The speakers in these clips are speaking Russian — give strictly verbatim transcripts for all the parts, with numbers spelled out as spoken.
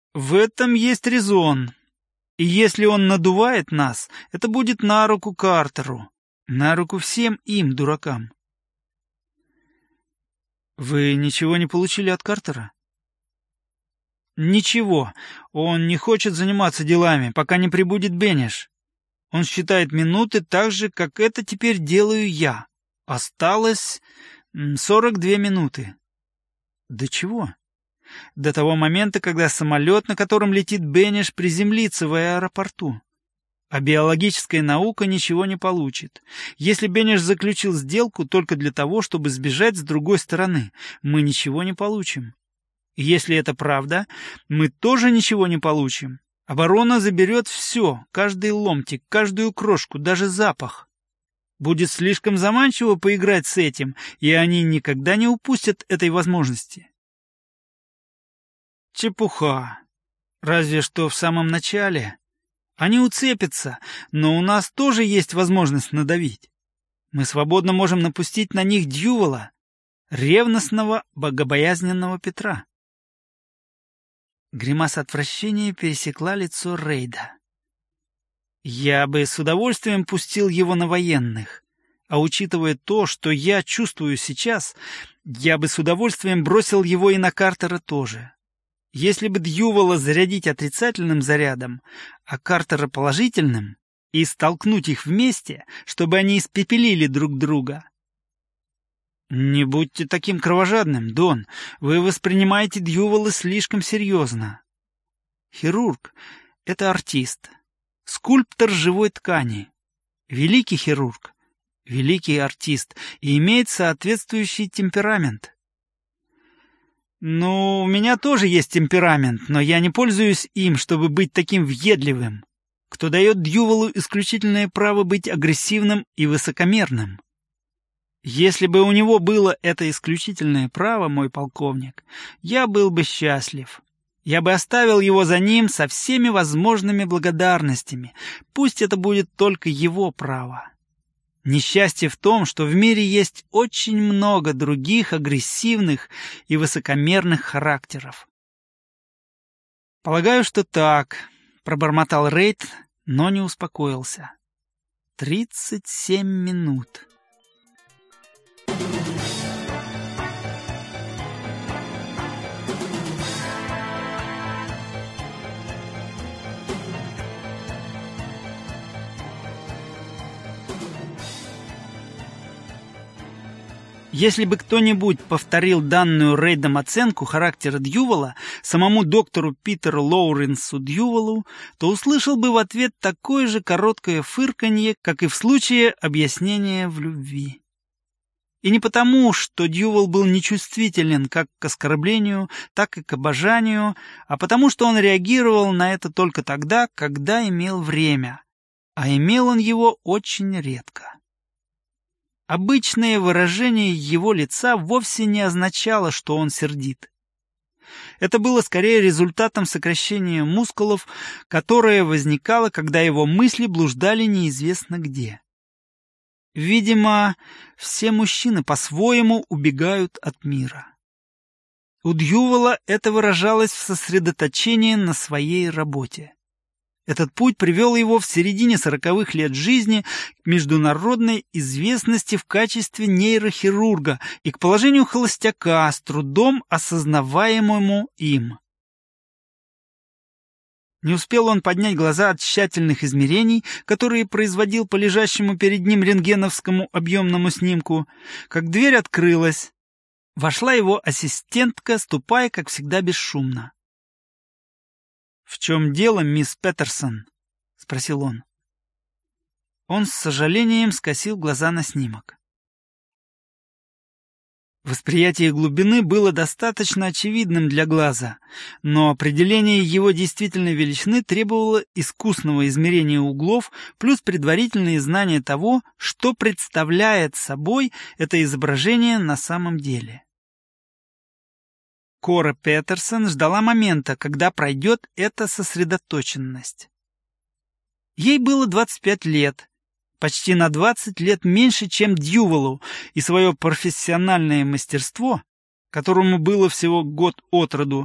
В этом есть резон. И если он надувает нас, это будет на руку Картеру, на руку всем им, дуракам. Вы ничего не получили от Картера? Ничего. Он не хочет заниматься делами, пока не прибудет Бенеш. Он считает минуты так же, как это теперь делаю я. Осталось сорок две минуты. До чего? До того момента, когда самолет, на котором летит Бенеш, приземлится в аэропорту. А биологическая наука ничего не получит. Если Бенеш заключил сделку только для того, чтобы сбежать с другой стороны, мы ничего не получим. И если это правда, мы тоже ничего не получим. Оборона заберет все, каждый ломтик, каждую крошку, даже запах. Будет слишком заманчиво поиграть с этим, и они никогда не упустят этой возможности. Чепуха. Разве что в самом начале. Они уцепятся, но у нас тоже есть возможность надавить. Мы свободно можем напустить на них Дьювала, ревностного, богобоязненного Петра. Гримаса отвращения пересекла лицо Рейда. Я бы с удовольствием пустил его на военных, а учитывая то, что я чувствую сейчас, я бы с удовольствием бросил его и на Картера тоже. Если бы Дьювала зарядить отрицательным зарядом, а Картера положительным, и столкнуть их вместе, чтобы они испепелили друг друга. Не будьте таким кровожадным, Дон. Вы воспринимаете Дьювала слишком серьезно. Хирург — это артист, скульптор живой ткани, великий хирург, великий артист и имеет соответствующий темперамент. Ну, у меня тоже есть темперамент, но я не пользуюсь им, чтобы быть таким въедливым, кто дает Дьювалу исключительное право быть агрессивным и высокомерным. Если бы у него было это исключительное право, мой полковник, я был бы счастлив. Я бы оставил его за ним со всеми возможными благодарностями. Пусть это будет только его право. Несчастье в том, что в мире есть очень много других агрессивных и высокомерных характеров. «Полагаю, что так», — пробормотал Рейд, но не успокоился. «Тридцать семь минут». Если бы кто-нибудь повторил данную Рейдом оценку характера Дьювала самому доктору Питеру Лоуренсу Дьювалу, то услышал бы в ответ такое же короткое фырканье, как и в случае объяснения в любви. И не потому, что Дьювал был нечувствителен как к оскорблению, так и к обожанию, а потому, что он реагировал на это только тогда, когда имел время, а имел он его очень редко. Обычное выражение его лица вовсе не означало, что он сердит. Это было скорее результатом сокращения мускулов, которое возникало, когда его мысли блуждали неизвестно где. Видимо, все мужчины по-своему убегают от мира. У Дьювала это выражалось в сосредоточении на своей работе. Этот путь привел его в середине сороковых лет жизни к международной известности в качестве нейрохирурга и к положению холостяка, с трудом осознаваемому им. Не успел он поднять глаза от тщательных измерений, которые производил по лежащему перед ним рентгеновскому объемному снимку, как дверь открылась. Вошла его ассистентка, ступая, как всегда, бесшумно. «В чем дело, мисс Петерсон?» — спросил он. Он с сожалением скосил глаза на снимок. Восприятие глубины было достаточно очевидным для глаза, но определение его действительной величины требовало искусного измерения углов плюс предварительные знания того, что представляет собой это изображение на самом деле. Кора Петерсон ждала момента, когда пройдет эта сосредоточенность. Ей было двадцать пять лет, почти на двадцать лет меньше, чем Дьювалу, и свое профессиональное мастерство, которому было всего год от роду,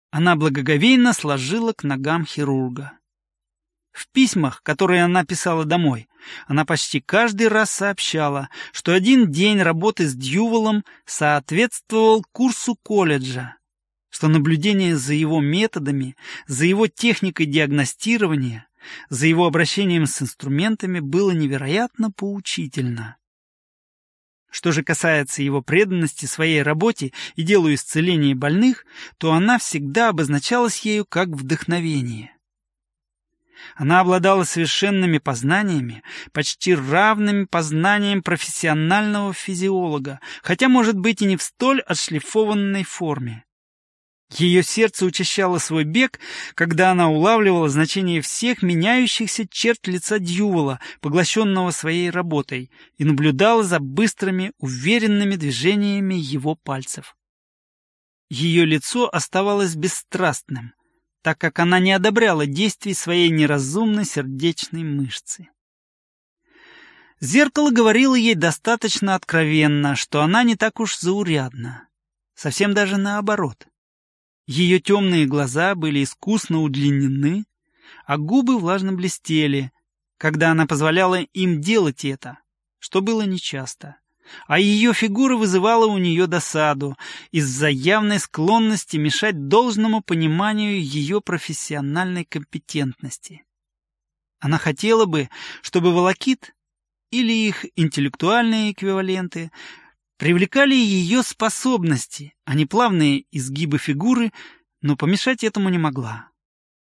она благоговейно сложила к ногам хирурга. В письмах, которые она писала домой, она почти каждый раз сообщала, что один день работы с Дьюволом соответствовал курсу колледжа, что наблюдение за его методами, за его техникой диагностирования, за его обращением с инструментами было невероятно поучительно. Что же касается его преданности своей работе и делу исцеления больных, то она всегда обозначалась ею как вдохновение. Она обладала совершенными познаниями, почти равными познаниям профессионального физиолога, хотя, может быть, и не в столь отшлифованной форме. Ее сердце учащало свой бег, когда она улавливала значение всех меняющихся черт лица Дьювола, поглощенного своей работой, и наблюдала за быстрыми, уверенными движениями его пальцев. Ее лицо оставалось бесстрастным, так как она не одобряла действий своей неразумной сердечной мышцы. Зеркало говорило ей достаточно откровенно, что она не так уж заурядна, совсем даже наоборот. Ее темные глаза были искусно удлинены, а губы влажно блестели, когда она позволяла им делать это, что было нечасто. А ее фигура вызывала у нее досаду из-за явной склонности мешать должному пониманию ее профессиональной компетентности. Она хотела бы, чтобы волокит или их интеллектуальные эквиваленты привлекали ее способности, а не плавные изгибы фигуры, но помешать этому не могла.